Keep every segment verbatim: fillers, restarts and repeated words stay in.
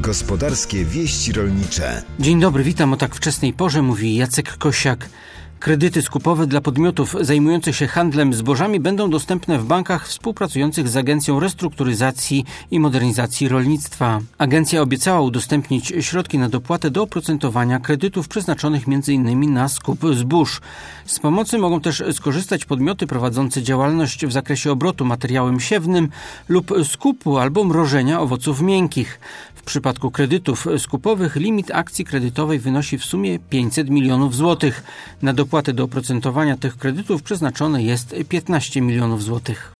Gospodarskie wieści rolnicze. Dzień dobry, witam o tak wczesnej porze, mówi Jacek Kosiak. Kredyty skupowe dla podmiotów zajmujących się handlem zbożami będą dostępne w bankach współpracujących z Agencją Restrukturyzacji i Modernizacji Rolnictwa. Agencja obiecała udostępnić środki na dopłatę do oprocentowania kredytów przeznaczonych między innymi na skup zbóż. Z pomocy mogą też skorzystać podmioty prowadzące działalność w zakresie obrotu materiałem siewnym lub skupu albo mrożenia owoców miękkich. W przypadku kredytów skupowych limit akcji kredytowej wynosi w sumie pięćset milionów złotych. Na dopłatę do oprocentowania tych kredytów przeznaczone jest piętnaście milionów złotych.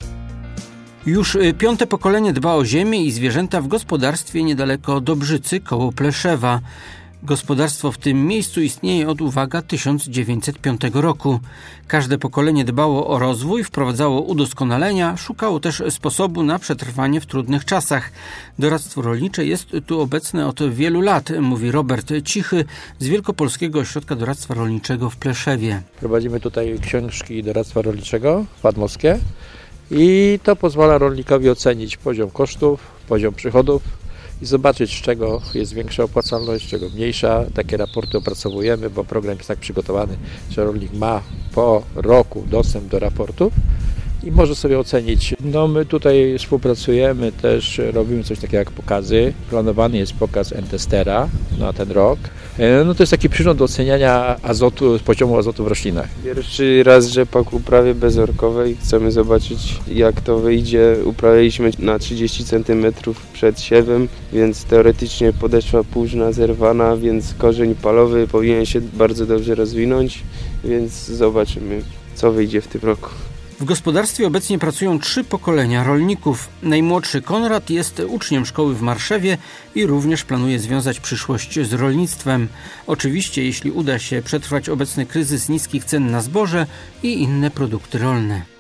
Już piąte pokolenie dba o ziemię i zwierzęta w gospodarstwie niedaleko Dobrzycy koło Pleszewa. Gospodarstwo w tym miejscu istnieje od, uwaga, tysiąc dziewięćset piątego roku. Każde pokolenie dbało o rozwój, wprowadzało udoskonalenia, szukało też sposobu na przetrwanie w trudnych czasach. Doradztwo rolnicze jest tu obecne od wielu lat, mówi Robert Cichy z Wielkopolskiego Ośrodka Doradztwa Rolniczego w Pleszewie. Prowadzimy tutaj książki doradztwa rolniczego padmowskie i to pozwala rolnikowi ocenić poziom kosztów, poziom przychodów i zobaczyć, z czego jest większa opłacalność, z czego mniejsza. Takie raporty opracowujemy, bo program jest tak przygotowany, że rolnik ma po roku dostęp do raportów i może sobie ocenić. No my tutaj współpracujemy, też robimy coś takiego jak pokazy. Planowany jest pokaz Entestera na ten rok. No to jest taki przyrząd do oceniania azotu, poziomu azotu w roślinach. Pierwszy raz rzepak uprawie bezorkowej. Chcemy zobaczyć, jak to wyjdzie. Uprawialiśmy na trzydzieści centymetrów przed siewem, więc teoretycznie podeszwa późna zerwana, więc korzeń palowy powinien się bardzo dobrze rozwinąć, więc zobaczymy, co wyjdzie w tym roku. W gospodarstwie obecnie pracują trzy pokolenia rolników. Najmłodszy Konrad jest uczniem szkoły w Marszewie i również planuje związać przyszłość z rolnictwem. Oczywiście, jeśli uda się przetrwać obecny kryzys niskich cen na zboże i inne produkty rolne.